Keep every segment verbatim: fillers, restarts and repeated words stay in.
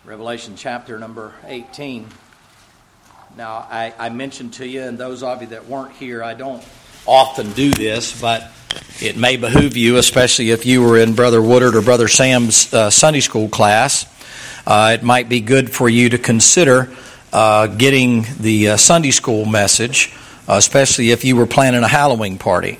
Revelation chapter number eighteen. Now, I, I mentioned to you, and those of you that weren't here, I don't often do this, but it may behoove you, especially if you were in Brother Woodard or Brother Sam's uh, Sunday school class. Uh, it might be good for you to consider uh, getting the uh, Sunday school message, uh, especially if you were planning a Halloween party.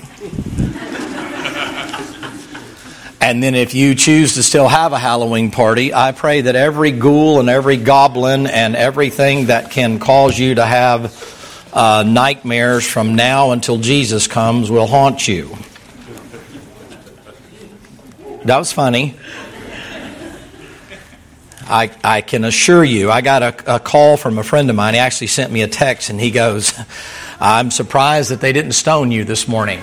And then if you choose to still have a Halloween party, I pray that every ghoul and every goblin and everything that can cause you to have uh, nightmares from now until Jesus comes will haunt you. That was funny. I I can assure you, I got a, a call from a friend of mine. He actually sent me a text and he goes, "I'm surprised that they didn't stone you this morning."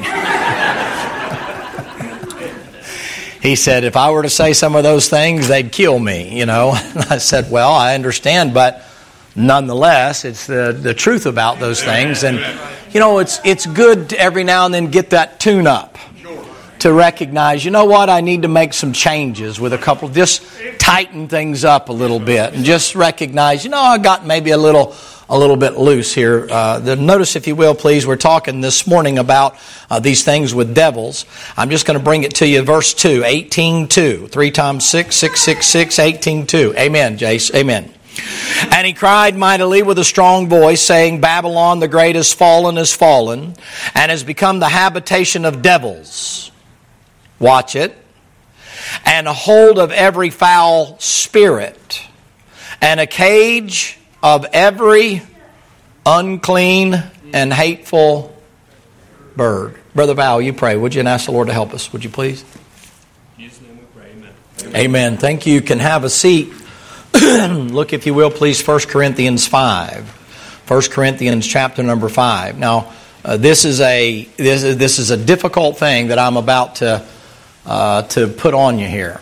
He said, if I were to say some of those things, they'd kill me, you know. I said, well, I understand, but nonetheless, it's the, the truth about those things. And, you know, it's it's good to every now and then get that tune up to recognize, you know what, I need to make some changes with a couple, just tighten things up a little bit and just recognize, you know, I got maybe a little a little bit loose here. Uh, the, notice, if you will, please, we're talking this morning about uh, these things with devils. I'm just going to bring it to you, verse two, eighteen two. Three times six, six, six, six, eighteen two. Amen, Jace. Amen. And he cried mightily with a strong voice, saying, Babylon the great is fallen, is fallen, and has become the habitation of devils. Watch it. And a hold of every foul spirit, and a cage of every unclean and hateful bird. Brother Val, you pray, would you, and ask the Lord to help us, would you please? In Jesus' name we pray, amen. Amen. Thank you. You can have a seat. Look, if you will, please, First Corinthians five. First Corinthians chapter number five. Now, uh, this is a this is, this is a difficult thing that I'm about to uh, to put on you here.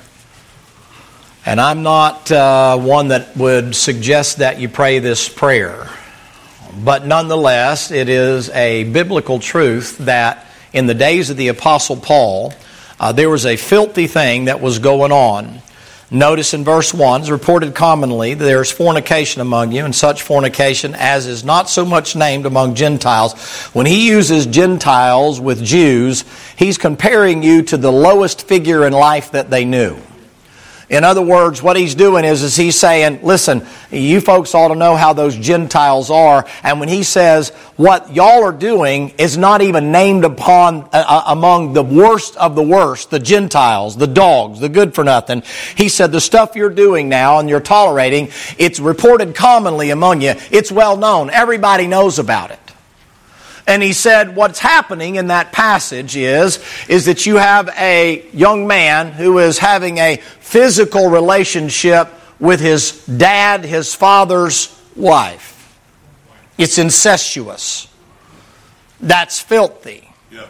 And I'm not uh, one that would suggest that you pray this prayer. But nonetheless, it is a biblical truth that in the days of the Apostle Paul, uh, there was a filthy thing that was going on. Notice in verse one, it's reported commonly, there is fornication among you, and such fornication as is not so much named among Gentiles. When he uses Gentiles with Jews, he's comparing you to the lowest figure in life that they knew. In other words, what he's doing is, is he's saying, listen, you folks ought to know how those Gentiles are. And when he says what y'all are doing is not even named upon uh, among the worst of the worst, the Gentiles, the dogs, the good for nothing. He said the stuff you're doing now and you're tolerating, it's reported commonly among you. It's well known. Everybody knows about it. And he said what's happening in that passage is, is that you have a young man who is having a physical relationship with his dad, his father's wife. It's incestuous. That's filthy. Yeah.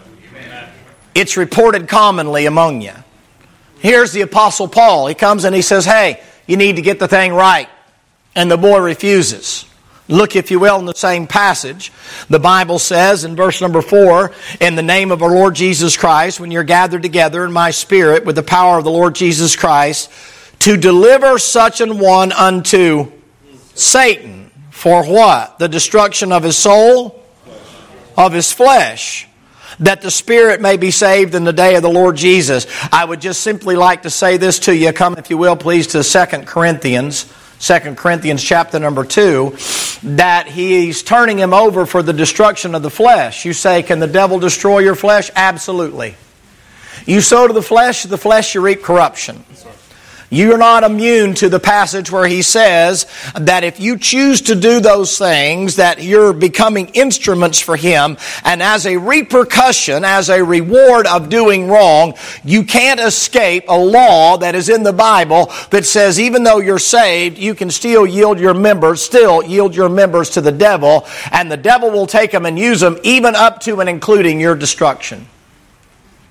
It's reported commonly among you. Here's the Apostle Paul. He comes and he says, hey, you need to get the thing right. And the boy refuses. Look, if you will, in the same passage. The Bible says in verse number four, in the name of our Lord Jesus Christ, when you're gathered together in my spirit with the power of the Lord Jesus Christ, to deliver such an one unto Satan. For what? The destruction of his soul, of his flesh, that the spirit may be saved in the day of the Lord Jesus. I would just simply like to say this to you. Come, if you will, please, to Second Corinthians. Second Corinthians chapter number two, that he's turning him over for the destruction of the flesh. You say, can the devil destroy your flesh? Absolutely. You sow to the flesh, the flesh you reap corruption. You're not immune to the passage where he says that if you choose to do those things, that you're becoming instruments for him, and as a repercussion, as a reward of doing wrong, you can't escape a law that is in the Bible that says even though you're saved, you can still yield your members, still yield your members to the devil, and the devil will take them and use them even up to and including your destruction.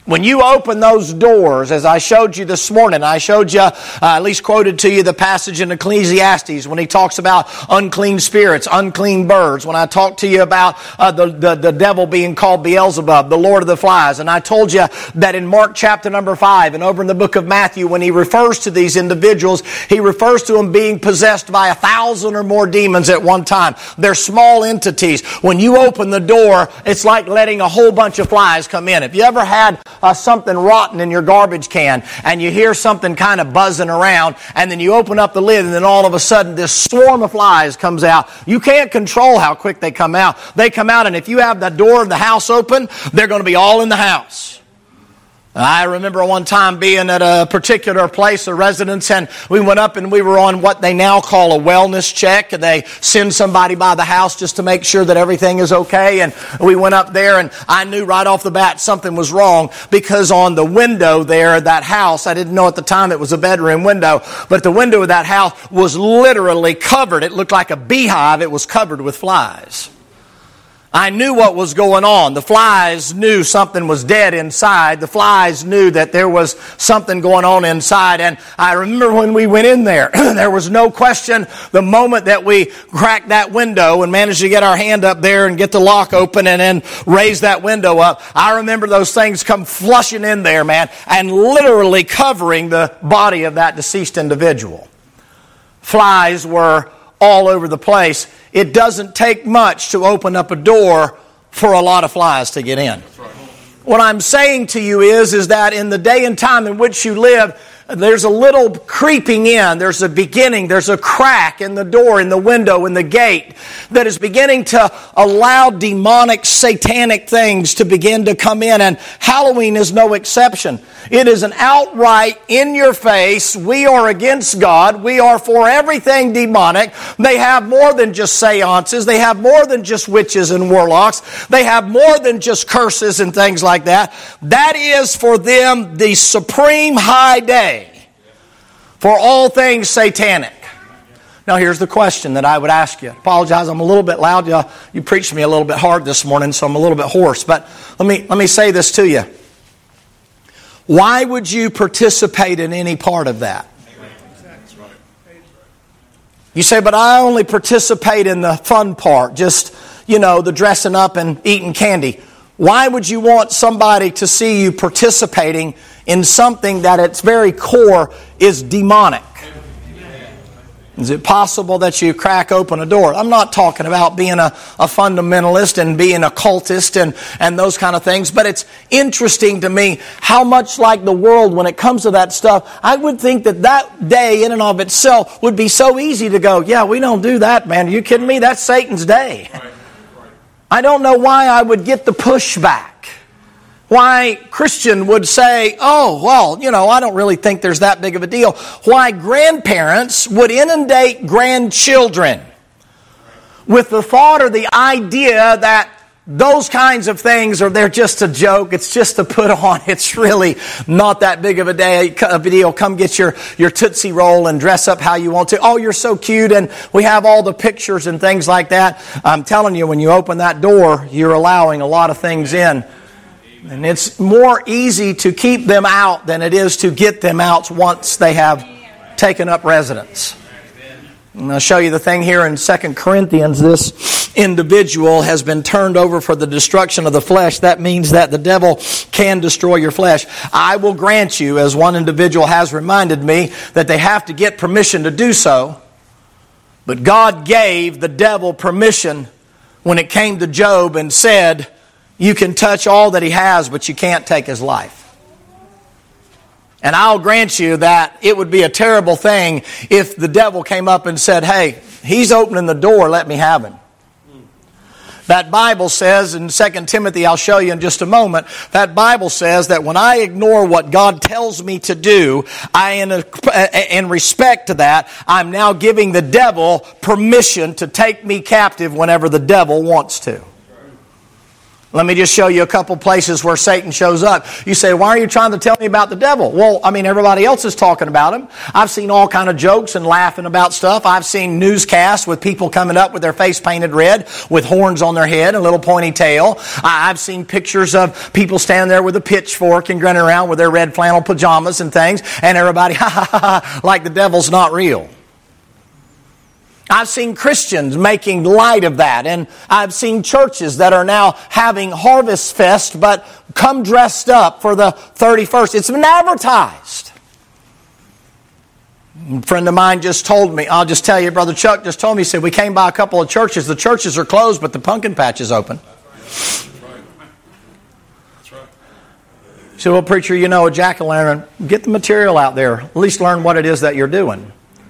When you open those doors, as I showed you this morning, I showed you, uh, at least quoted to you the passage in Ecclesiastes when he talks about unclean spirits, unclean birds. When I talked to you about uh, the, the, the devil being called Beelzebub, the Lord of the Flies. And I told you that in Mark chapter number five and over in the book of Matthew, when he refers to these individuals, he refers to them being possessed by a thousand or more demons at one time. They're small entities. When you open the door, it's like letting a whole bunch of flies come in. If you ever had Uh, something rotten in your garbage can and you hear something kind of buzzing around and then you open up the lid and then all of a sudden this swarm of flies comes out. You can't control how quick they come out. They come out, and if you have the door of the house open, they're going to be all in the house. I remember one time being at a particular place, a residence, and we went up and we were on what they now call a wellness check. And they send somebody by the house just to make sure that everything is okay. And we went up there, and I knew right off the bat something was wrong, because on the window there, that house, I didn't know at the time it was a bedroom window, but the window of that house was literally covered. It looked like a beehive. It was covered with flies. I knew what was going on. The flies knew something was dead inside. The flies knew that there was something going on inside. And I remember when we went in there, there was no question the moment that we cracked that window and managed to get our hand up there and get the lock open and then raise that window up. I remember those things come flushing in there, man, and literally covering the body of that deceased individual. Flies were all over the place. It doesn't take much to open up a door for a lot of flies to get in. What I'm saying to you is, is that in the day and time in which you live, there's a little creeping in. There's a beginning. There's a crack in the door, in the window, in the gate that is beginning to allow demonic, satanic things to begin to come in. And Halloween is no exception. It is an outright, in your face, we are against God. We are for everything demonic. They have more than just seances. They have more than just witches and warlocks. They have more than just curses and things like that. That is for them the supreme high day for all things satanic. Now here's the question that I would ask you. I apologize, I'm a little bit loud. You, you preached me a little bit hard this morning, so I'm a little bit hoarse. But let me let me say this to you. Why would you participate in any part of that? You say, but I only participate in the fun part, just, you know, the dressing up and eating candy. Why would you want somebody to see you participating in something that at its very core is demonic? Is it possible that you crack open a door? I'm not talking about being a, a fundamentalist and being a cultist and, and those kind of things, but it's interesting to me how much like the world, when it comes to that stuff, I would think that that day in and of itself would be so easy to go, yeah, we don't do that, man. Are you kidding me? That's Satan's day. Right. Right. I don't know why I would get the pushback. Why Christian would say, oh, well, you know, I don't really think there's that big of a deal. Why grandparents would inundate grandchildren with the thought or the idea that those kinds of things are, they're just a joke. It's just a put on. It's really not that big of a day, a deal. Come get your, your Tootsie Roll and dress up how you want to. Oh, you're so cute. And we have all the pictures and things like that. I'm telling you, when you open that door, you're allowing a lot of things in. And it's more easy to keep them out than it is to get them out once they have taken up residence. And I'll show you the thing here in Second Corinthians. This individual has been turned over for the destruction of the flesh. That means that the devil can destroy your flesh. I will grant you, as one individual has reminded me, that they have to get permission to do so. But God gave the devil permission when it came to Job and said, you can touch all that he has, but you can't take his life. And I'll grant you that it would be a terrible thing if the devil came up and said, hey, he's opening the door, let me have him. That Bible says in Second Timothy, I'll show you in just a moment, that Bible says that when I ignore what God tells me to do, I, in, a, in respect to that, I'm now giving the devil permission to take me captive whenever the devil wants to. Let me just show you a couple places where Satan shows up. You say, why are you trying to tell me about the devil? Well, I mean, everybody else is talking about him. I've seen all kind of jokes and laughing about stuff. I've seen newscasts with people coming up with their face painted red, with horns on their head, a little pointy tail. I've seen pictures of people standing there with a pitchfork and grinning around with their red flannel pajamas and things, and everybody, ha ha ha ha, like the devil's not real. I've seen Christians making light of that, and I've seen churches that are now having Harvest Fest, but come dressed up for the thirty-first. It's been advertised. A friend of mine just told me, I'll just tell you, Brother Chuck just told me, he said, we came by a couple of churches. The churches are closed, but the pumpkin patch is open. That's right. That's right. He said, well, preacher, you know, a jack-o'-lantern, get the material out there. At least learn what it is that you're doing.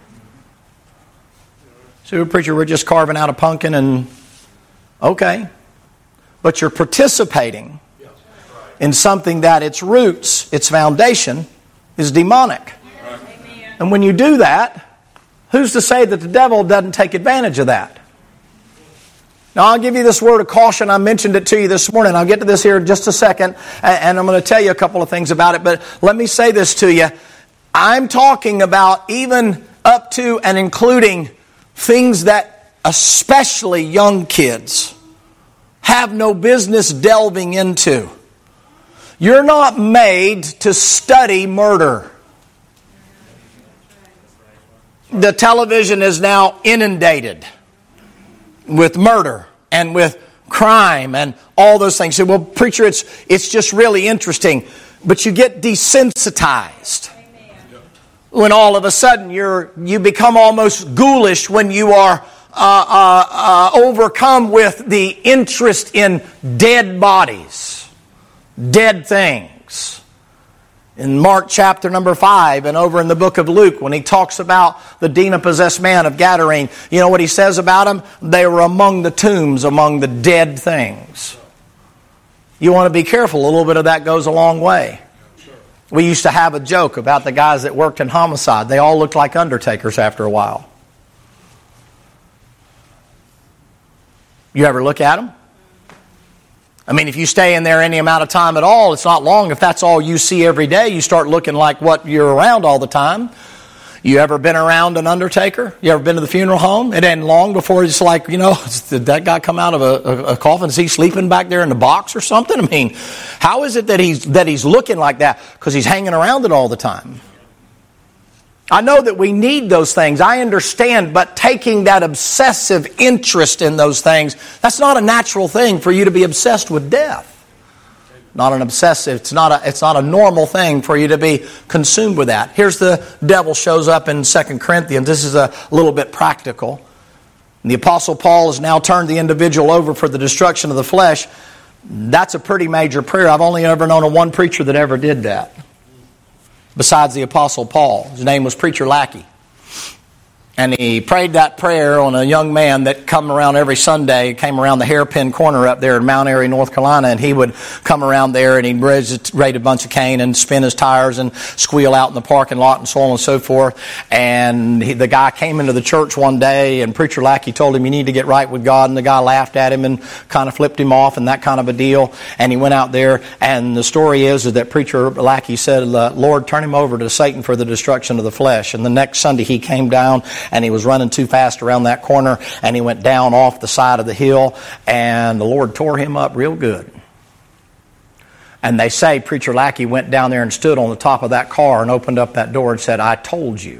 So, preacher, we're just carving out a pumpkin and, okay. But you're participating in something that its roots, its foundation, is demonic. And when you do that, who's to say that the devil doesn't take advantage of that? Now, I'll give you this word of caution. I mentioned it to you this morning. I'll get to this here in just a second, and I'm going to tell you a couple of things about it. But let me say this to you. I'm talking about even up to and including things that especially young kids have no business delving into. You're not made to study murder. The television is now inundated with murder and with crime and all those things. So, well, preacher, it's it's just really interesting. But you get desensitized. When all of a sudden you're you become almost ghoulish when you are uh, uh, uh, overcome with the interest in dead bodies, dead things. In Mark chapter number five and over in the book of Luke, when he talks about the demon-possessed man of Gadarene, you know what he says about them? They were among the tombs, among the dead things. You want to be careful. A little bit of that goes a long way. We used to have a joke about the guys that worked in homicide. They all looked like undertakers after a while. You ever look at them? I mean, if you stay in there any amount of time at all, it's not long. If that's all you see every day, you start looking like what you're around all the time. You ever been around an undertaker? You ever been to the funeral home? It ain't long before it's like, you know, did that guy come out of a, a, a coffin? Is he sleeping back there in the box or something? I mean, how is it that he's that he's looking like that? Because he's hanging around it all the time. I know that we need those things. I understand, but taking that obsessive interest in those things, that's not a natural thing for you to be obsessed with death. Not an obsessive, it's not a, it's not a normal thing for you to be consumed with that. Here's the devil shows up in Second Corinthians. This is a little bit practical. And the Apostle Paul has now turned the individual over for the destruction of the flesh. That's a pretty major prayer. I've only ever known of one preacher that ever did that, besides the Apostle Paul. His name was Preacher Lackey. And he prayed that prayer on a young man that come around every Sunday, came around the hairpin corner up there in Mount Airy, North Carolina, and he would come around there and he'd raid a bunch of cane and spin his tires and squeal out in the parking lot and so on and so forth. And he, the guy came into the church one day and Preacher Lackey told him, you need to get right with God. And the guy laughed at him and kind of flipped him off and that kind of a deal. And he went out there, and the story is, is that Preacher Lackey said, Lord, turn him over to Satan for the destruction of the flesh. And the next Sunday he came down, and he was running too fast around that corner, and he went down off the side of the hill, and the Lord tore him up real good. And they say Preacher Lackey went down there and stood on the top of that car and opened up that door and said, I told you.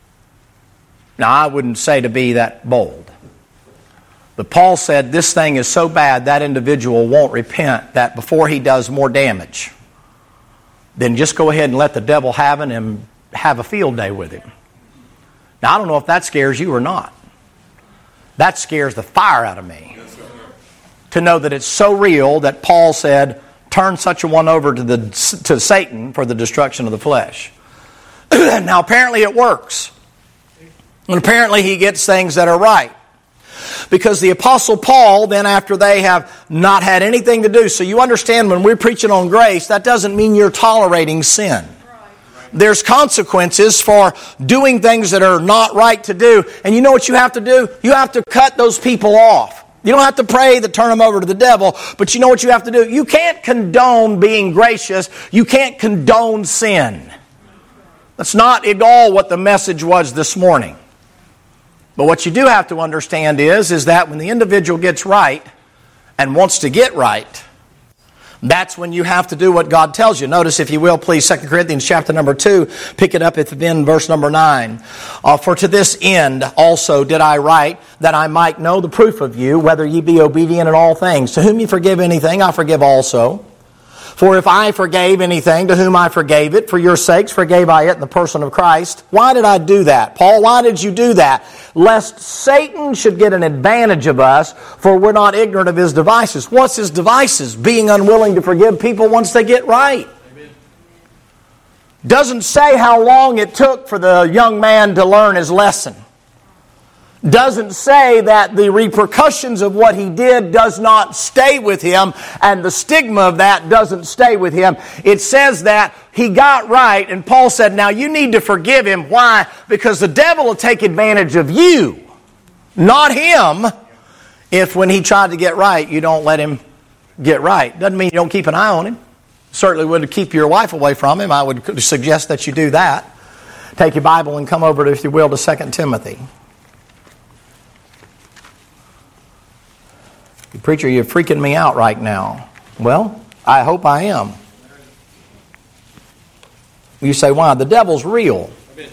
Now, I wouldn't say to be that bold. But Paul said this thing is so bad that individual won't repent, that before he does more damage, then just go ahead and let the devil have it and have a field day with him. Now, I don't know if that scares you or not. That scares the fire out of me. To know that it's so real that Paul said, turn such a one over to the to Satan for the destruction of the flesh. Now, apparently it works. And apparently he gets things that are right. Because the Apostle Paul, then after they have not had anything to do, so you understand when we're preaching on grace, that doesn't mean you're tolerating sin. There's consequences for doing things that are not right to do. And you know what you have to do? You have to cut those people off. You don't have to pray to turn them over to the devil, but you know what you have to do? You can't condone being gracious. You can't condone sin. That's not at all what the message was this morning. But what you do have to understand is, is that when the individual gets right and wants to get right, that's when you have to do what God tells you. Notice, if you will, please, Second Corinthians chapter number two, pick it up at the end, verse number nine. Uh, For to this end also did I write, that I might know the proof of you, whether ye be obedient in all things. To whom ye forgive anything, I forgive also. For if I forgave anything, to whom I forgave it, for your sakes forgave I it in the person of Christ. Why did I do that? Paul, why did you do that? Lest Satan should get an advantage of us, for we're not ignorant of his devices. What's his devices? Being unwilling to forgive people once they get right. Amen. Doesn't say how long it took for the young man to learn his lesson. Doesn't say that the repercussions of what he did does not stay with him, and the stigma of that doesn't stay with him. It says that he got right, and Paul said, now you need to forgive him. Why? Because the devil will take advantage of you, not him, if when he tried to get right, you don't let him get right. Doesn't mean you don't keep an eye on him. Certainly would keep your wife away from him. I would suggest that you do that. Take your Bible and come over, to, if you will, to Second Timothy. Preacher, you're freaking me out right now. Well, I hope I am. You say, why? The devil's real.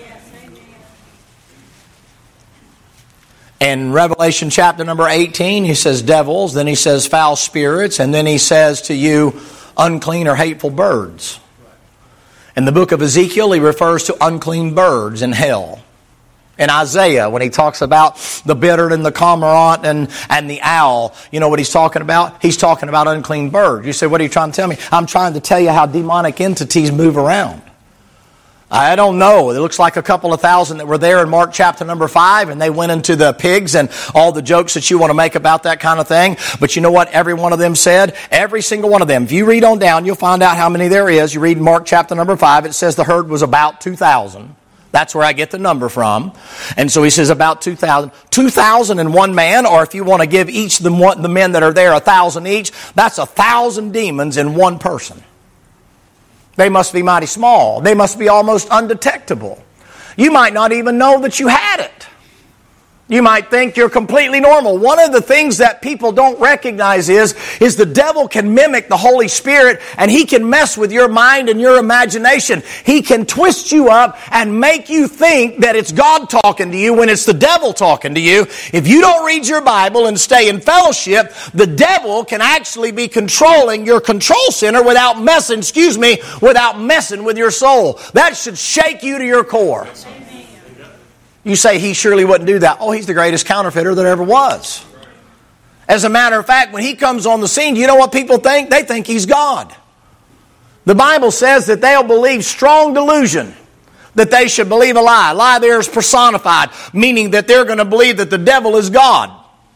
In Revelation chapter number eighteen, he says devils, then he says foul spirits, and then he says to you, unclean or hateful birds. In the book of Ezekiel, he refers to unclean birds in hell. In Isaiah, when he talks about the bittern and the cormorant and, and the owl, you know what he's talking about? He's talking about unclean birds. You say, what are you trying to tell me? I'm trying to tell you how demonic entities move around. I don't know. It looks like a couple of thousand that were there in Mark chapter number five, and they went into the pigs and all the jokes that you want to make about that kind of thing. But you know what every one of them said? Every single one of them. If you read on down, you'll find out how many there is. You read Mark chapter number five, it says the herd was about two thousand. That's where I get the number from. And so he says about two thousand. two thousand and one man, or if you want to give each of the, one, the men that are there a thousand each, that's a thousand demons in one person. They must be mighty small. They must be almost undetectable. You might not even know that you had it. You might think you're completely normal. One of the things that people don't recognize is, is the devil can mimic the Holy Spirit, and he can mess with your mind and your imagination. He can twist you up and make you think that it's God talking to you when it's the devil talking to you. If you don't read your Bible and stay in fellowship, the devil can actually be controlling your control center without messing, excuse me, without messing with your soul. That should shake you to your core. You say he surely wouldn't do that. Oh, he's the greatest counterfeiter that ever was. As a matter of fact, when he comes on the scene, you know what people think? They think he's God. The Bible says that they'll believe strong delusion, that they should believe a lie. A lie there is personified, meaning that they're going to believe that the devil is God.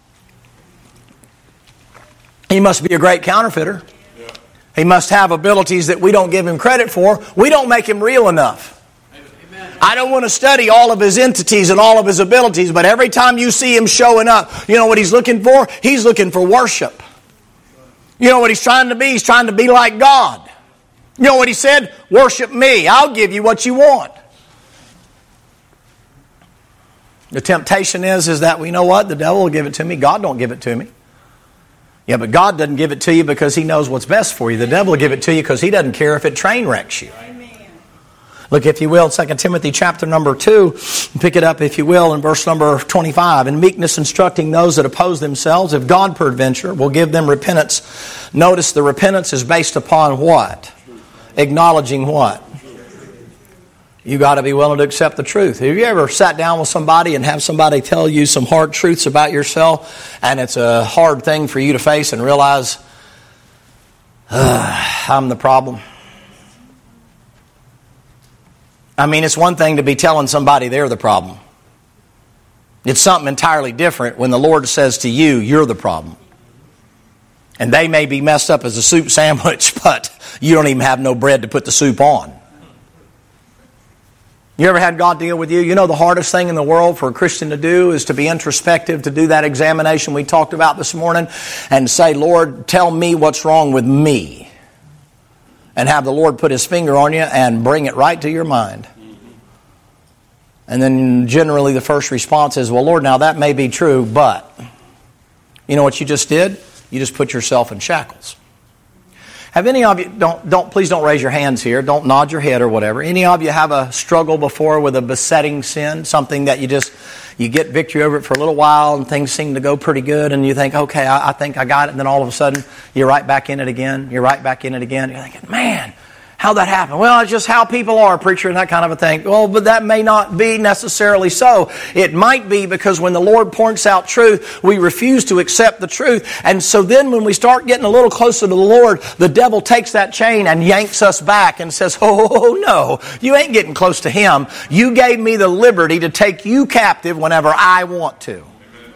He must be a great counterfeiter. He must have abilities that we don't give him credit for. We don't make him real enough. I don't want to study all of his entities and all of his abilities, but every time you see him showing up, you know what he's looking for? He's looking for worship. You know what he's trying to be? He's trying to be like God. You know what he said? Worship me. I'll give you what you want. The temptation is, is that, well, you know what? The devil will give it to me. God don't give it to me. Yeah, but God doesn't give it to you because he knows what's best for you. The devil will give it to you because he doesn't care if it train wrecks you. Look, if you will, Second Timothy chapter number two, pick it up, if you will, in verse number twenty-five. In meekness instructing those that oppose themselves, if God peradventure will give them repentance. Notice the repentance is based upon what? Acknowledging what? You got to be willing to accept the truth. Have you ever sat down with somebody and have somebody tell you some hard truths about yourself, and it's a hard thing for you to face and realize, uh, I'm the problem? I mean, it's one thing to be telling somebody they're the problem. It's something entirely different when the Lord says to you, you're the problem. And they may be messed up as a soup sandwich, but you don't even have no bread to put the soup on. You ever had God deal with you? You know the hardest thing in the world for a Christian to do is to be introspective, to do that examination we talked about this morning and say, Lord, tell me what's wrong with me. And have the Lord put His finger on you and bring it right to your mind. And then generally the first response is, well, Lord, now that may be true, but you know what you just did? You just put yourself in shackles. Have any of you, don't, don't, please don't raise your hands here, don't nod your head or whatever. Any of you have a struggle before with a besetting sin, something that you just, you get victory over it for a little while and things seem to go pretty good and you think, okay, I, I think I got it, and then all of a sudden you're right back in it again, you're right back in it again. You're thinking, man, how'd that happen? Well, it's just how people are, preacher, and that kind of a thing. Well, but that may not be necessarily so. It might be because when the Lord points out truth, we refuse to accept the truth. And so then when we start getting a little closer to the Lord, the devil takes that chain and yanks us back and says, oh, no, you ain't getting close to Him. You gave me the liberty to take you captive whenever I want to.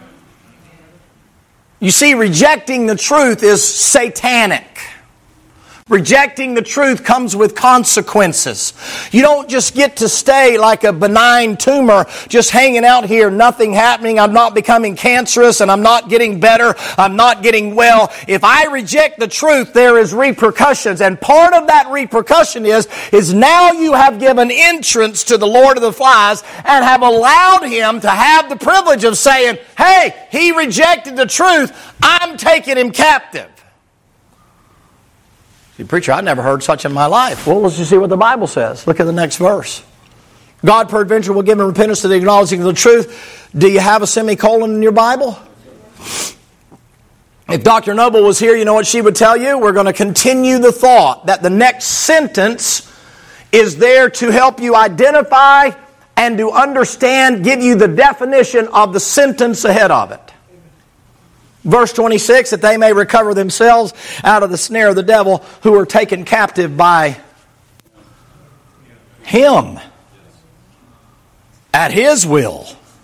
You see, rejecting the truth is satanic. Rejecting the truth comes with consequences. You don't just get to stay like a benign tumor, just hanging out here, nothing happening. I'm not becoming cancerous and I'm not getting better. I'm not getting well. If I reject the truth, there is repercussions. And part of that repercussion is, is now you have given entrance to the Lord of the Flies and have allowed Him to have the privilege of saying, hey, he rejected the truth. I'm taking him captive. Preacher, I never heard such in my life. Well, let's just see what the Bible says. Look at the next verse. God peradventure will give him repentance to the acknowledging of the truth. Do you have a semicolon in your Bible? If Doctor Noble was here, you know what she would tell you? We're going to continue the thought that the next sentence is there to help you identify and to understand, give you the definition of the sentence ahead of it. Verse twenty-six, that they may recover themselves out of the snare of the devil who are taken captive by Him at His will.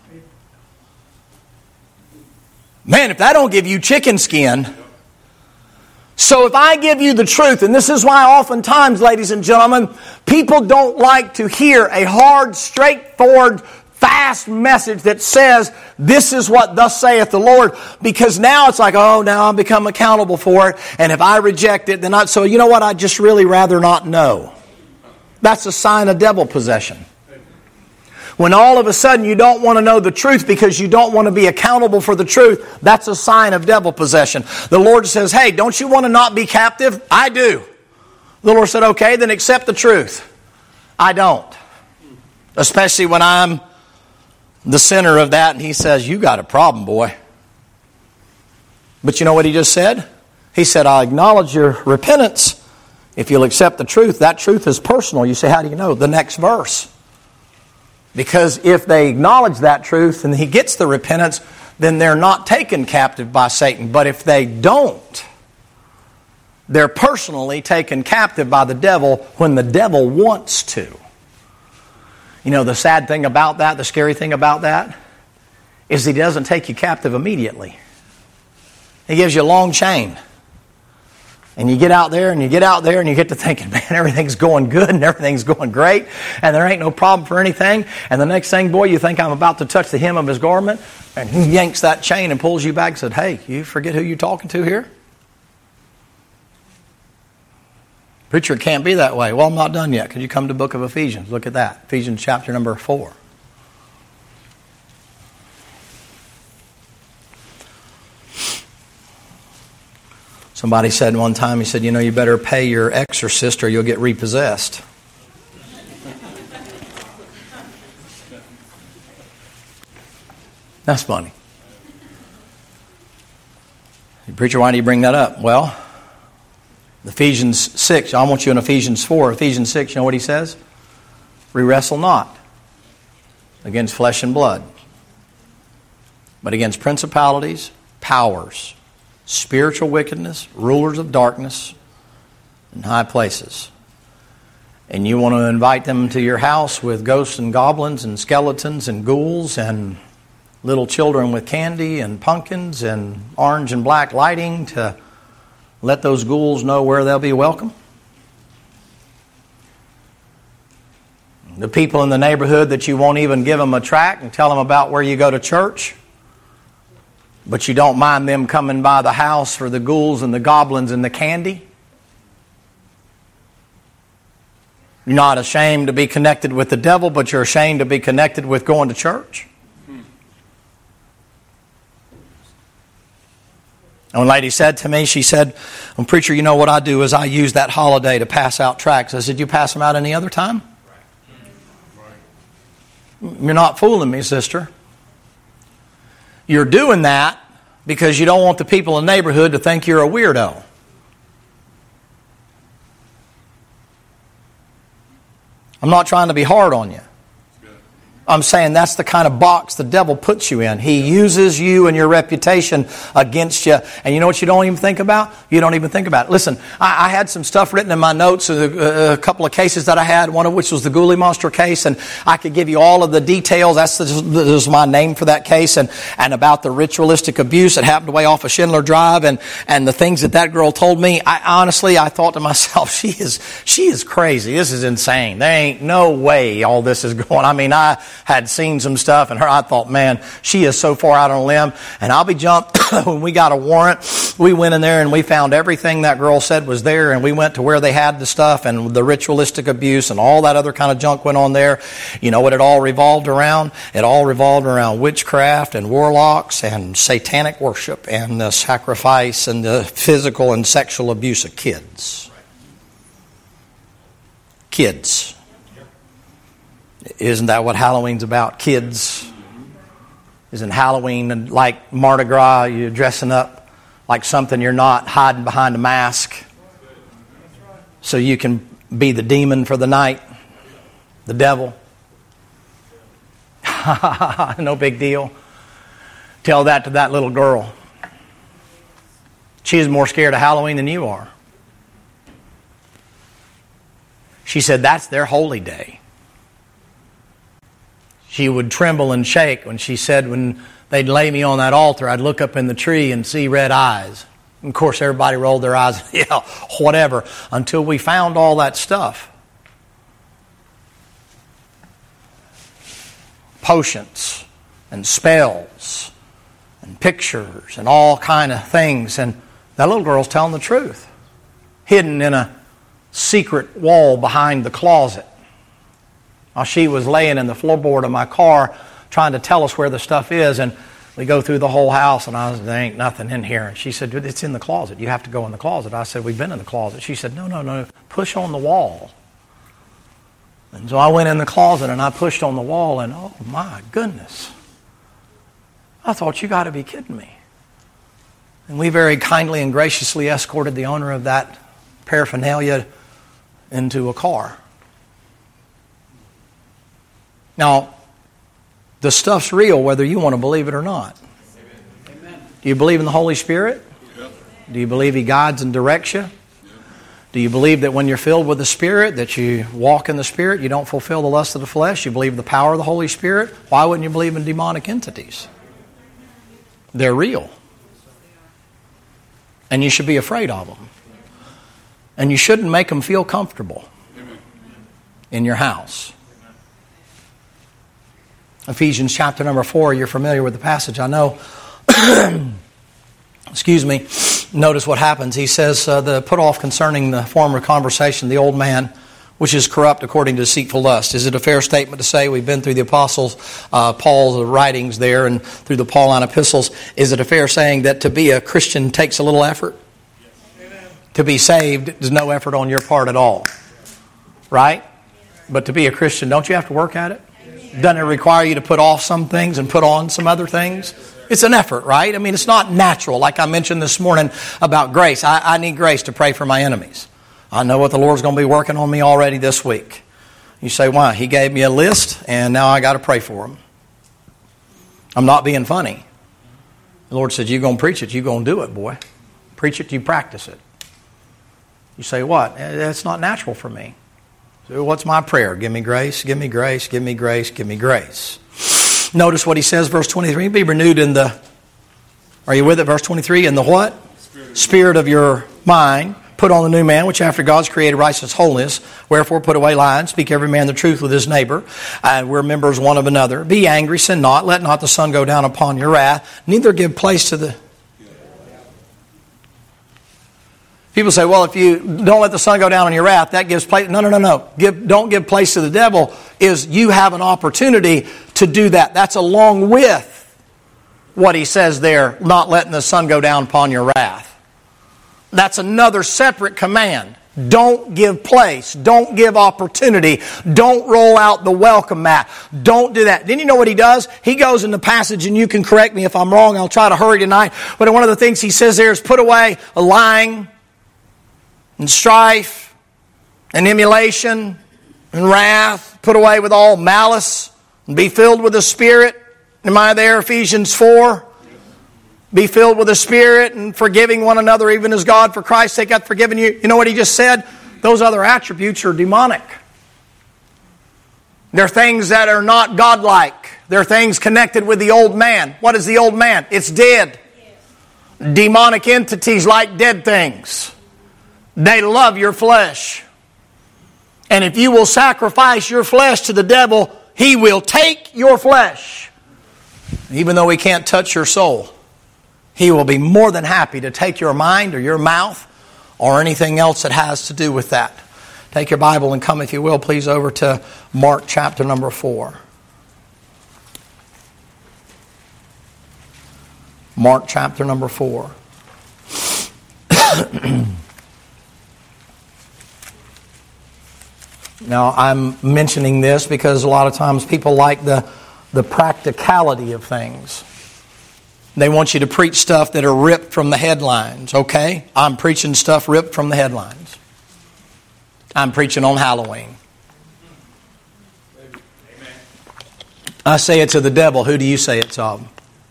Man, if that don't give you chicken skin. So if I give you the truth, and this is why oftentimes, ladies and gentlemen, people don't like to hear a hard, straightforward, fast message that says, this is what thus saith the Lord, because now it's like, oh, now I'm become accountable for it, and if I reject it, then I, so you know what, I'd just really rather not know. That's a sign of devil possession. When all of a sudden you don't want to know the truth because you don't want to be accountable for the truth, that's a sign of devil possession. The Lord says, hey, don't you want to not be captive? I do. The Lord said, okay, then accept the truth. I don't. Especially when I'm the center of that, and He says, you got a problem, boy. But you know what He just said? He said, I acknowledge your repentance. If you'll accept the truth, that truth is personal. You say, how do you know? The next verse. Because if they acknowledge that truth and He gets the repentance, then they're not taken captive by Satan. But if they don't, they're personally taken captive by the devil when the devil wants to. You know, the sad thing about that, the scary thing about that, is He doesn't take you captive immediately. He gives you a long chain. And you get out there and you get out there and you get to thinking, man, everything's going good and everything's going great and there ain't no problem for anything. And the next thing, boy, you think I'm about to touch the hem of His garment, and He yanks that chain and pulls you back and said, hey, you forget who you're talking to here? Preacher, it can't be that way. Well, I'm not done yet. Could you come to the book of Ephesians? Look at that. Ephesians chapter number four. Somebody said one time, he said, you know, you better pay your exorcist or you'll get repossessed. That's funny. Preacher, why do you bring that up? Well, Ephesians six, I want you in Ephesians four. Ephesians six, you know what he says? We wrestle not against flesh and blood, but against principalities, powers, spiritual wickedness, rulers of darkness in high places. And you want to invite them to your house with ghosts and goblins and skeletons and ghouls and little children with candy and pumpkins and orange and black lighting to let those ghouls know where they'll be welcome? The people in the neighborhood that you won't even give them a tract and tell them about where you go to church, but you don't mind them coming by the house for the ghouls and the goblins and the candy. You're not ashamed to be connected with the devil, but you're ashamed to be connected with going to church. And one lady said to me, she said, well, preacher, you know what I do is I use that holiday to pass out tracts. I said, you pass them out any other time? You're not fooling me, sister. You're doing that because you don't want the people in the neighborhood to think you're a weirdo. I'm not trying to be hard on you. I'm saying that's the kind of box the devil puts you in. He uses you and your reputation against you. And you know what you don't even think about? You don't even think about it. Listen, I, I had some stuff written in my notes, a, a couple of cases that I had, one of which was the Ghoulie Monster case, and I could give you all of the details. That's the, this is my name for that case, and, and about the ritualistic abuse that happened way off of Schindler Drive, and, and the things that that girl told me. I honestly, I thought to myself, she is she is crazy. This is insane. There ain't no way all this is going. I mean, I had seen some stuff, and her, I thought, man, she is so far out on a limb. And I'll be jumped when we got a warrant. We went in there and we found everything that girl said was there, and we went to where they had the stuff and the ritualistic abuse and all that other kind of junk went on there. You know what it all revolved around? It all revolved around witchcraft and warlocks and satanic worship and the sacrifice and the physical and sexual abuse of kids. Kids. Isn't that what Halloween's about? Kids. Isn't Halloween like Mardi Gras? You're dressing up like something you're not, hiding behind a mask so you can be the demon for the night, the devil. No big deal. Tell that to that little girl. She is more scared of Halloween than you are. She said that's their holy day. She would tremble and shake when she said when they'd lay me on that altar, I'd look up in the tree and see red eyes. And of course, everybody rolled their eyes. Yeah, whatever. Until we found all that stuff. Potions and spells and pictures and all kind of things. And that little girl's telling the truth. Hidden in a secret wall behind the closet. While she was laying in the floorboard of my car trying to tell us where the stuff is, and we go through the whole house, and I was, there ain't nothing in here. And she said, it's in the closet. You have to go in the closet. I said, we've been in the closet. She said, no, no, no, push on the wall. And so I went in the closet, and I pushed on the wall, and oh my goodness. I thought, you got to be kidding me. And we very kindly and graciously escorted the owner of that paraphernalia into a car. Now, the stuff's real whether you want to believe it or not. Amen. Do you believe in the Holy Spirit? Yep. Do you believe He guides and directs you? Yep. Do you believe that when you're filled with the Spirit, that you walk in the Spirit, you don't fulfill the lust of the flesh? You believe the power of the Holy Spirit? Why wouldn't you believe in demonic entities? They're real. And you should be afraid of them. And you shouldn't make them feel comfortable in your house. Ephesians chapter number four, you're familiar with the passage, I know. Excuse me. Notice what happens. He says, uh, the put off concerning the former conversation, the old man, which is corrupt according to deceitful lust. Is it a fair statement to say, we've been through the apostles, uh, Paul's writings there and through the Pauline epistles, is it a fair saying that to be a Christian takes a little effort? Yes. To be saved is no effort on your part at all. Right? But to be a Christian, don't you have to work at it? Doesn't it require you to put off some things and put on some other things? It's an effort, right? I mean, it's not natural. Like I mentioned this morning about grace. I, I need grace to pray for my enemies. I know what the Lord's going to be working on me already this week. You say, why? He gave me a list, and now I got to pray for them. I'm not being funny. The Lord said, you're going to preach it. You're going to do it, boy. Preach it, you practice it. You say, what? That's not natural for me. So what's my prayer? Give me grace, give me grace, give me grace, give me grace. Notice what he says, verse twenty-three. Be renewed in the, are you with it? Verse twenty-three, in the what? Spirit, Spirit of your mind. Put on the new man, which after God's created righteousness, holiness. Wherefore put away lying, speak every man the truth with his neighbor. Uh, we're members one of another. Be angry, sin not. Let not the sun go down upon your wrath. Neither give place to the... People say, well, if you don't let the sun go down on your wrath, that gives place... No, no, no, no. Give, don't give place to the devil. Is you have an opportunity to do that. That's along with what he says there, not letting the sun go down upon your wrath. That's another separate command. Don't give place. Don't give opportunity. Don't roll out the welcome mat. Don't do that. Then you know what he does? He goes in the passage, and you can correct me if I'm wrong. I'll try to hurry tonight. But one of the things he says there is put away lying and strife and emulation and wrath. Put away with all malice and be filled with the Spirit. Am I there? Ephesians four. Be filled with the Spirit and forgiving one another even as God for Christ's sake hath forgiven you. You know what he just said? Those other attributes are demonic. They're things that are not godlike. They're things connected with the old man. What is the old man? It's dead. Yes. Demonic entities like dead things. They love your flesh. And if you will sacrifice your flesh to the devil, he will take your flesh. Even though he can't touch your soul. He will be more than happy to take your mind or your mouth or anything else that has to do with that. Take your Bible and come, if you will, please, over to Mark chapter number four. Mark chapter number four. Now, I'm mentioning this because a lot of times people like the, the practicality of things. They want you to preach stuff that are ripped from the headlines, okay? I'm preaching stuff ripped from the headlines. I'm preaching on Halloween. Amen. I say it to the devil. Who do you say it's of?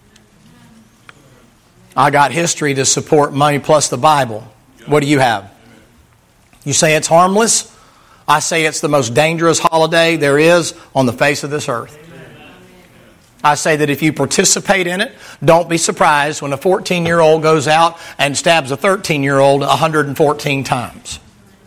I got history to support money plus the Bible. What do you have? You say it's harmless? I say it's the most dangerous holiday there is on the face of this earth. I say that if you participate in it, don't be surprised when a fourteen-year-old goes out and stabs a thirteen-year-old one hundred fourteen times.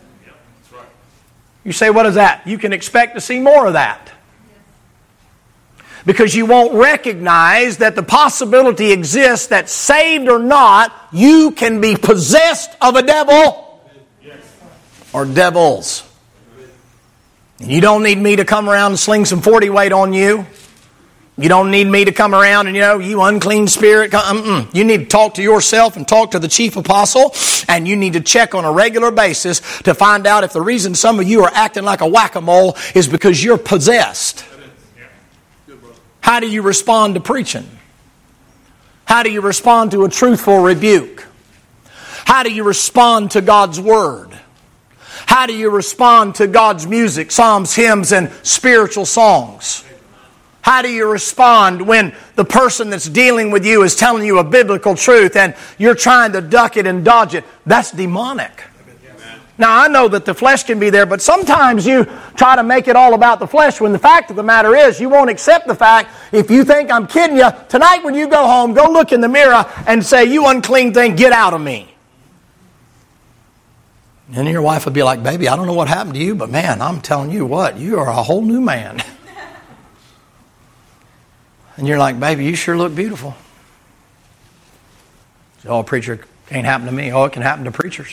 You say, what is that? You can expect to see more of that. Because you won't recognize that the possibility exists that, saved or not, you can be possessed of a devil or devils. And you don't need me to come around and sling some forty weight on you. You don't need me to come around and, you know, you unclean spirit. Mm-mm. You need to talk to yourself and talk to the chief apostle. And you need to check on a regular basis to find out if the reason some of you are acting like a whack-a-mole is because you're possessed. How do you respond to preaching? How do you respond to a truthful rebuke? How do you respond to God's Word? How do you respond to God's music, psalms, hymns, and spiritual songs? How do you respond when the person that's dealing with you is telling you a biblical truth and you're trying to duck it and dodge it? That's demonic. Now, I know that the flesh can be there, but sometimes you try to make it all about the flesh when the fact of the matter is you won't accept the fact. If you think I'm kidding you, tonight when you go home, go look in the mirror and say, you unclean thing, get out of me. And your wife would be like, baby, I don't know what happened to you, but man, I'm telling you what, you are a whole new man. And you're like, baby, you sure look beautiful. Oh, preacher, can't happen to me. Oh, it can happen to preachers.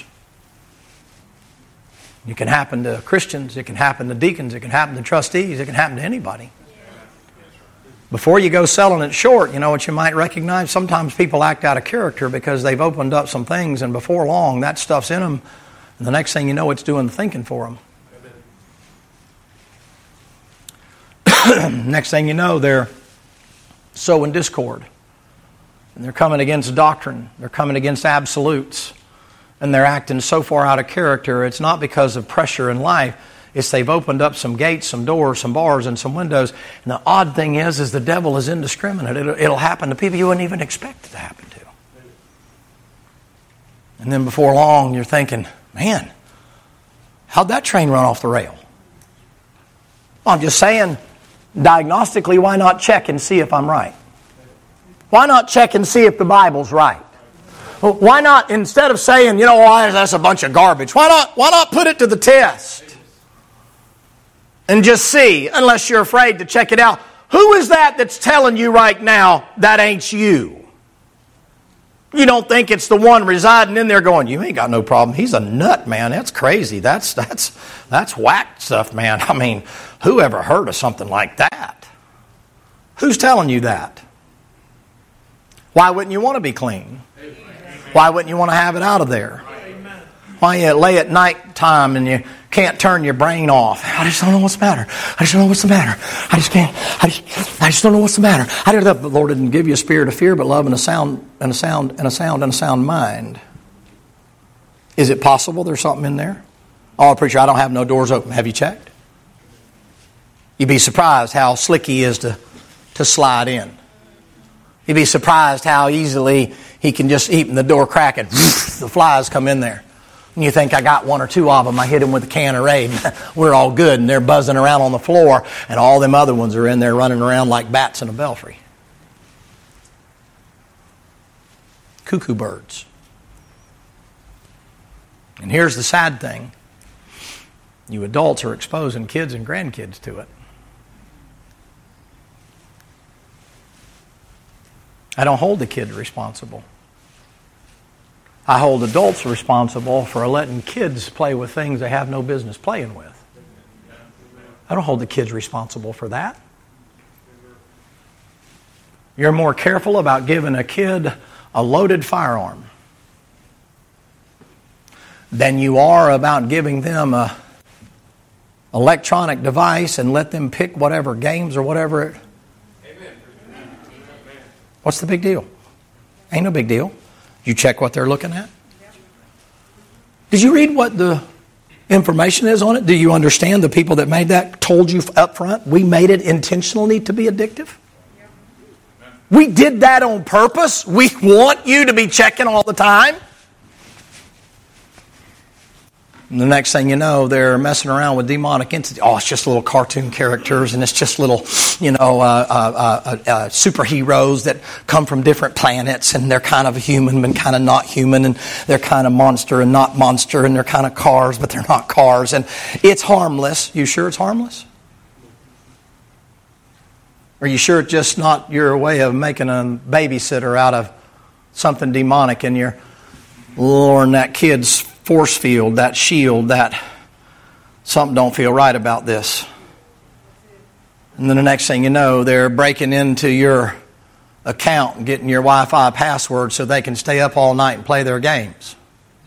It can happen to Christians. It can happen to deacons. It can happen to trustees. It can happen to anybody. Before you go selling it short, you know what you might recognize? Sometimes people act out of character because they've opened up some things, and before long, that stuff's in them. And the next thing you know, it's doing the thinking for them. Next thing you know, they're sowing discord. And they're coming against doctrine. They're coming against absolutes. And they're acting so far out of character. It's not because of pressure in life. It's they've opened up some gates, some doors, some bars, and some windows. And the odd thing is, is the devil is indiscriminate. It'll, it'll happen to people you wouldn't even expect it to happen to. And then before long, you're thinking, man, how'd that train run off the rail? Well, I'm just saying, diagnostically, why not check and see if I'm right? Why not check and see if the Bible's right? Why not, instead of saying, you know, why that's a bunch of garbage, why not, why not put it to the test? And just see, unless you're afraid to check it out. Who is that that's telling you right now that ain't you? You don't think it's the one residing in there going, you ain't got no problem. He's a nut, man. That's crazy. That's that's that's whack stuff, man. I mean, who ever heard of something like that? Who's telling you that? Why wouldn't you want to be clean? Why wouldn't you want to have it out of there? Why you lay at night time and you can't turn your brain off? I just don't know what's the matter. I just don't know what's the matter. I just can't. I just, I just don't know what's the matter. I don't know. The Lord didn't give you a spirit of fear, but love and a sound and a sound and a sound and a sound mind. Is it possible there's something in there? Oh, preacher, I don't have no doors open. Have you checked? You'd be surprised how slick he is to, to slide in. You'd be surprised how easily he can just eat the door crack and the flies come in there. And you think, I got one or two of them, I hit them with a can of Raid, we're all good, and they're buzzing around on the floor, and all them other ones are in there running around like bats in a belfry. Cuckoo birds. And here's the sad thing. You adults are exposing kids and grandkids to it. I don't hold the kids responsible. I hold adults responsible for letting kids play with things they have no business playing with. I don't hold the kids responsible for that. You're more careful about giving a kid a loaded firearm than you are about giving them a electronic device and let them pick whatever games or whatever. It, What's the big deal? Ain't no big deal. You check what they're looking at? Did you read what the information is on it? Do you understand the people that made that told you up front, we made it intentionally to be addictive? We did that on purpose. We want you to be checking all the time. And the next thing you know, they're messing around with demonic entities. Oh, it's just little cartoon characters, and it's just little, you know, uh, uh, uh, uh, superheroes that come from different planets, and they're kind of human and kind of not human, and they're kind of monster and not monster, and they're kind of cars, but they're not cars. And it's harmless. You sure it's harmless? Are you sure it's just not your way of making a babysitter out of something demonic, and you're luring that kid's force field, that shield, that something don't feel right about this. And then the next thing you know, they're breaking into your account and getting your Wi-Fi password so they can stay up all night and play their games.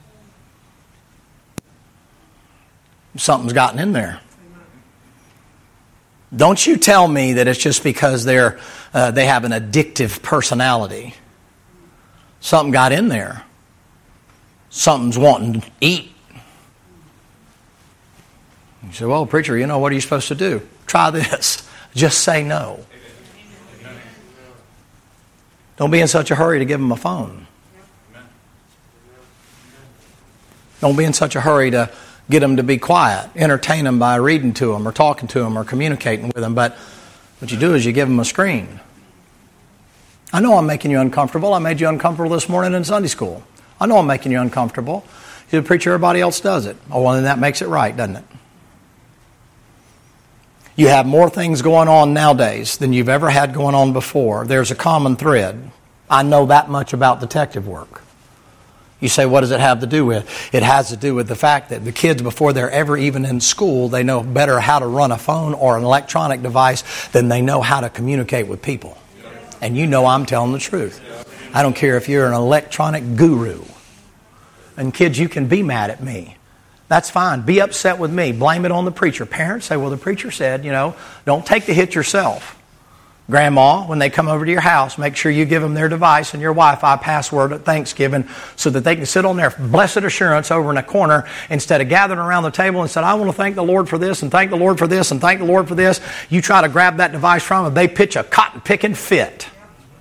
Something's gotten in there. Don't you tell me that it's just because they're uh, they have an addictive personality. Something got in there. Something's wanting to eat. You say, well, preacher, you know, what are you supposed to do? Try this. Just say no. Don't be in such a hurry to give them a phone. Don't be in such a hurry to get them to be quiet. Entertain them by reading to them or talking to them or communicating with them. But what you do is you give them a screen. I know I'm making you uncomfortable. I made you uncomfortable this morning in Sunday school. I know I'm making you uncomfortable. You're the preacher, everybody else does it. Oh, well, then that makes it right, doesn't it? You have more things going on nowadays than you've ever had going on before. There's a common thread. I know that much about detective work. You say, what does it have to do with? It has to do with the fact that the kids, before they're ever even in school, they know better how to run a phone or an electronic device than they know how to communicate with people. And you know I'm telling the truth. I don't care if you're an electronic guru. And kids, you can be mad at me. That's fine. Be upset with me. Blame it on the preacher. Parents say, well, the preacher said, you know, don't take the hit yourself. Grandma, when they come over to your house, make sure you give them their device and your Wi-Fi password at Thanksgiving so that they can sit on their blessed assurance over in a corner instead of gathering around the table and said, I want to thank the Lord for this and thank the Lord for this and thank the Lord for this. You try to grab that device from them, they pitch a cotton-picking fit.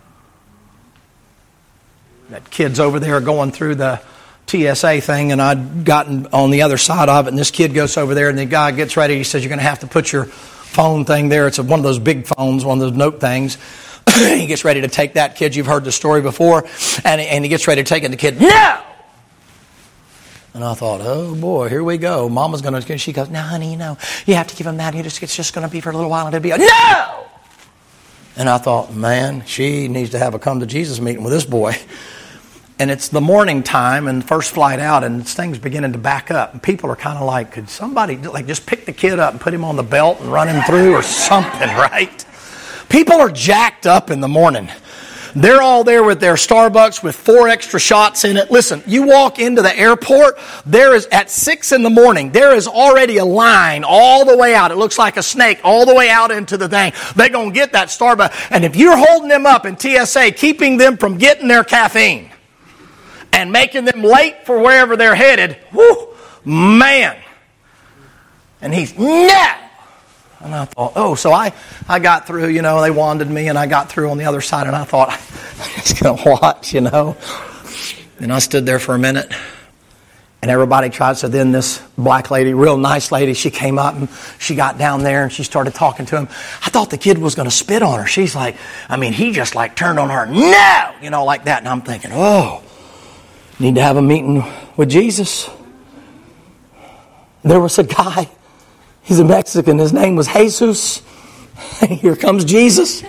That kid's over there going through the T S A thing, and I'd gotten on the other side of it, and this kid goes over there, and the guy gets ready. He says, you're going to have to put your phone thing there. It's one of those big phones, one of those note things. he gets ready to take that kid. You've heard the story before. And, and he gets ready to take it. And the kid, no! And I thought, oh boy, here we go. Mama's going to, she goes, no, honey, you know, you have to give him that. It's just going to be for a little while and it'll be a, no! And I thought, man, she needs to have a come to Jesus meeting with this boy. And it's the morning time and first flight out, and things beginning to back up. And people are kind of like, could somebody like just pick the kid up and put him on the belt and run him through or something, right? People are jacked up in the morning. They're all there with their Starbucks with four extra shots in it. Listen, you walk into the airport, there is, at six in the morning, there is already a line all the way out. It looks like a snake all the way out into the thing. They're going to get that Starbucks. And if you're holding them up in T S A, keeping them from getting their caffeine and making them late for wherever they're headed, whoo, man. And he's, no! And I thought, oh, so I, I got through, you know, they wanded me and I got through on the other side and I thought, I'm just going to watch, you know. And I stood there for a minute and everybody tried. So then this black lady, real nice lady, she came up and she got down there and she started talking to him. I thought the kid was going to spit on her. She's like, I mean, he just like turned on her, no, you know, like that. And I'm thinking, oh, need to have a meeting with Jesus. There was a guy. He's a Mexican. His name was Jesus. Here comes Jesus.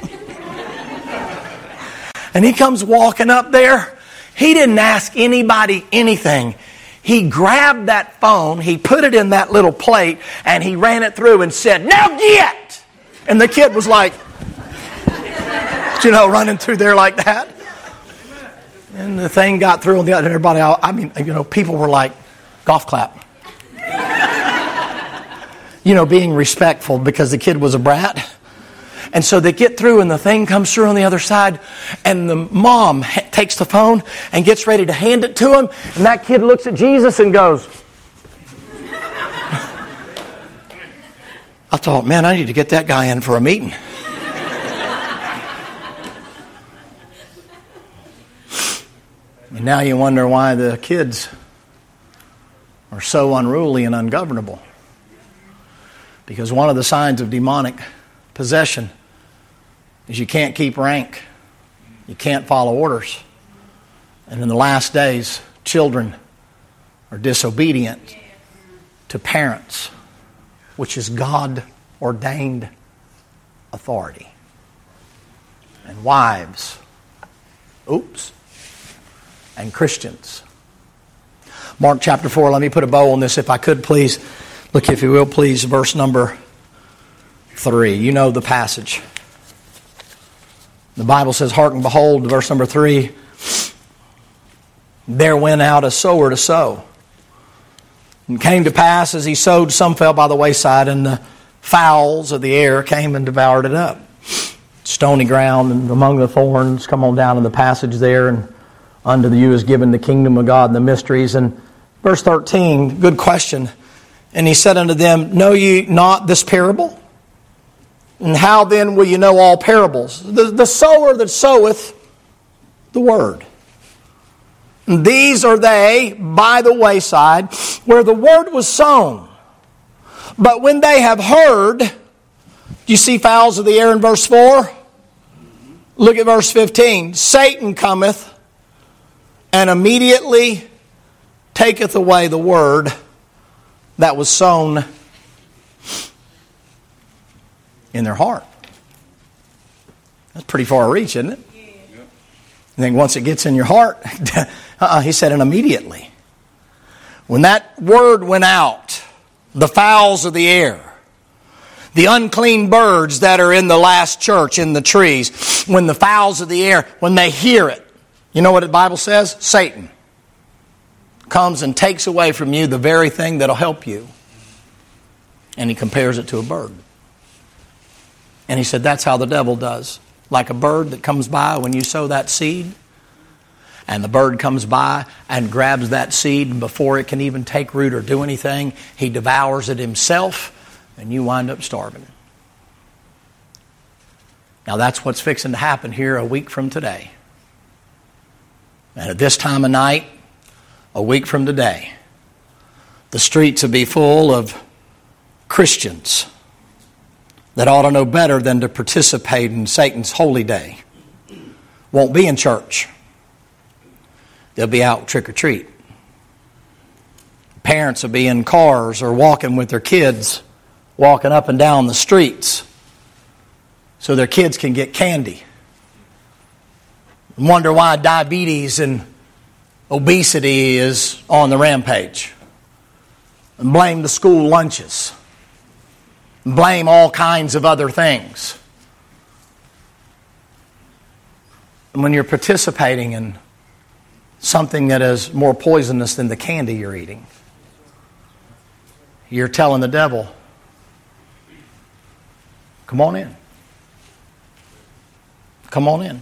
And he comes walking up there. He didn't ask anybody anything. He grabbed that phone, he put it in that little plate, and he ran it through and said, now get! And the kid was like, you know, running through there like that. And the thing got through, and everybody, I mean, you know, people were like, golf clap. You know, being respectful because the kid was a brat. And so they get through and the thing comes through on the other side and the mom ha- takes the phone and gets ready to hand it to him. And that kid looks at Jesus and goes, I thought, man, I need to get that guy in for a meeting. And now you wonder why the kids are so unruly and ungovernable. Because one of the signs of demonic possession is you can't keep rank. You can't follow orders. And in the last days, children are disobedient to parents, which is God-ordained authority. And wives, oops, and Christians. Mark chapter four, let me put a bow on this if I could, please. Look, if you will, please, verse number three. You know the passage. The Bible says, hearken, behold, verse number three. There went out a sower to sow. And came to pass, as he sowed, some fell by the wayside, and the fowls of the air came and devoured it up. Stony ground and among the thorns. Come on down in the passage there. And unto you is given the kingdom of God and the mysteries. And verse thirteen, good question. And he said unto them, know ye not this parable? And how then will you know all parables? The, the sower that soweth the word. And these are they by the wayside where the word was sown. But when they have heard, do you see fowls of the air in verse four? Look at verse fifteen. Satan cometh and immediately taketh away the word that was sown in their heart. That's pretty far reach, isn't it? Yeah. I think once it gets in your heart, uh-uh, he said, and immediately. When that word went out, the fowls of the air, the unclean birds that are in the last church, in the trees, when the fowls of the air, when they hear it, you know what the Bible says? Satan comes and takes away from you the very thing that'll help you. And he compares it to a bird. And he said that's how the devil does. Like a bird that comes by when you sow that seed. And the bird comes by and grabs that seed, and before it can even take root or do anything, he devours it himself, and you wind up starving. Now that's what's fixing to happen here a week from today. And at this time of night, a week from today, the streets will be full of Christians that ought to know better than to participate in Satan's holy day. won't be in church. They'll be out trick-or-treat. Parents will be in cars or walking with their kids, walking up and down the streets so their kids can get candy. And wonder why diabetes and obesity is on the rampage. And blame the school lunches. And blame all kinds of other things. And when you're participating in something that is more poisonous than the candy you're eating, you're telling the devil, come on in. Come on in.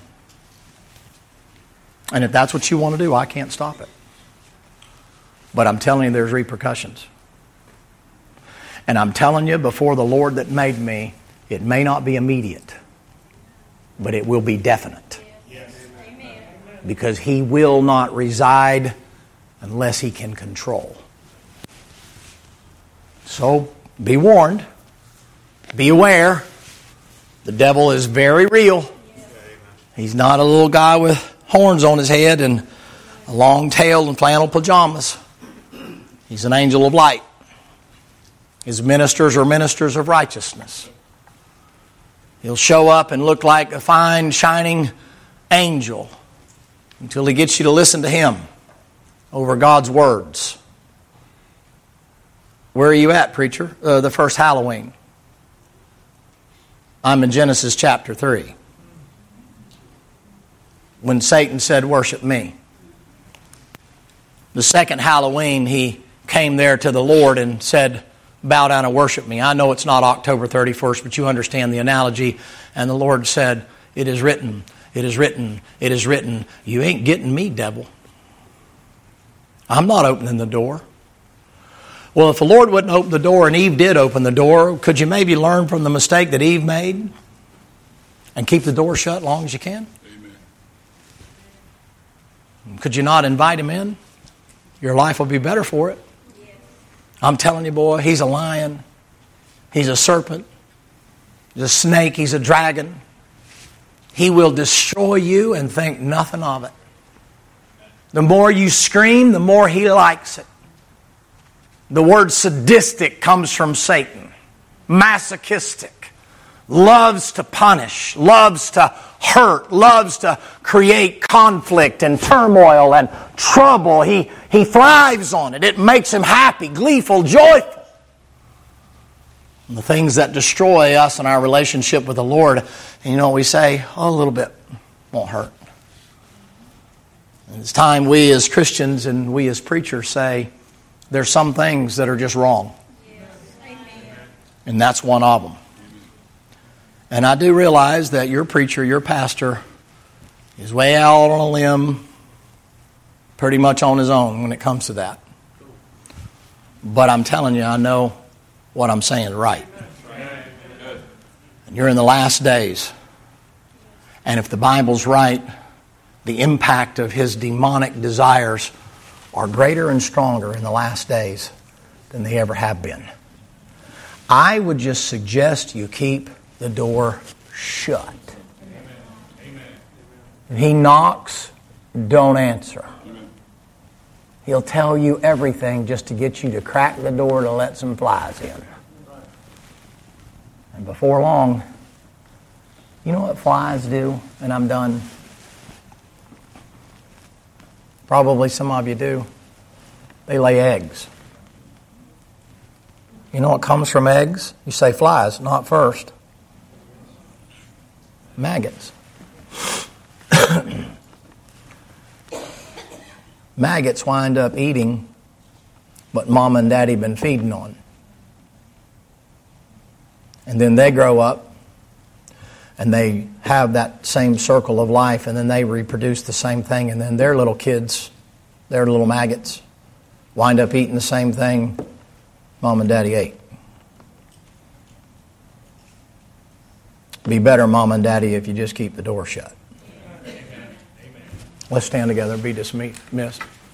And if that's what you want to do, I can't stop it. But I'm telling you, there's repercussions. And I'm telling you, before the Lord that made me, it may not be immediate, but it will be definite. Yes. Amen. Because He will not reside unless He can control. So, be warned. Be aware. The devil is very real. He's not a little guy with horns on his head and a long tail and flannel pajamas. He's an angel of light. His ministers are ministers of righteousness. He'll show up and look like a fine, shining angel until he gets you to listen to him over God's words. Where are you at, preacher? Uh, the first Halloween. I'm in Genesis chapter three. When Satan said, worship me. The second Halloween, he came there to the Lord and said, bow down and worship me. I know it's not October thirty-first, but you understand the analogy. And the Lord said, it is written, it is written, it is written. You ain't getting me, devil. I'm not opening the door. Well, if the Lord wouldn't open the door and Eve did open the door, could you maybe learn from the mistake that Eve made and keep the door shut as long as you can? Amen. Could you not invite him in? Your life will be better for it. Yes. I'm telling you, boy, he's a lion. He's a serpent. He's a snake. He's a dragon. He will destroy you and think nothing of it. The more you scream, the more he likes it. The word sadistic comes from Satan. Masochistic. Loves to punish. Loves to hurt. Loves to create conflict and turmoil and trouble. He, he thrives on it. It makes him happy, gleeful, joyful. And the things that destroy us and our relationship with the Lord, and you know, we say, oh, a little bit won't hurt. And it's time we as Christians and we as preachers say, there's some things that are just wrong. Yes. And that's one of them. And I do realize that your preacher, your pastor, is way out on a limb, pretty much on his own when it comes to that. But I'm telling you, I know what I'm saying is right. And you're in the last days. And if the Bible's right, the impact of his demonic desires are greater and stronger in the last days than they ever have been. I would just suggest you keep the door shut. Amen. If he knocks, don't answer. Amen. He'll tell you everything just to get you to crack the door to let some flies in. And before long, you know what flies do? And I'm done. Probably some of you do. They lay eggs. You know what comes from eggs? You say flies, not first. Maggots. Maggots wind up eating what mom and daddy been feeding on. And then they grow up and they have that same circle of life, and then they reproduce the same thing, and then their little kids, their little maggots, wind up eating the same thing mom and daddy ate. Be better, mom and daddy, if you just keep the door shut. Amen. Let's stand together and be dismissed.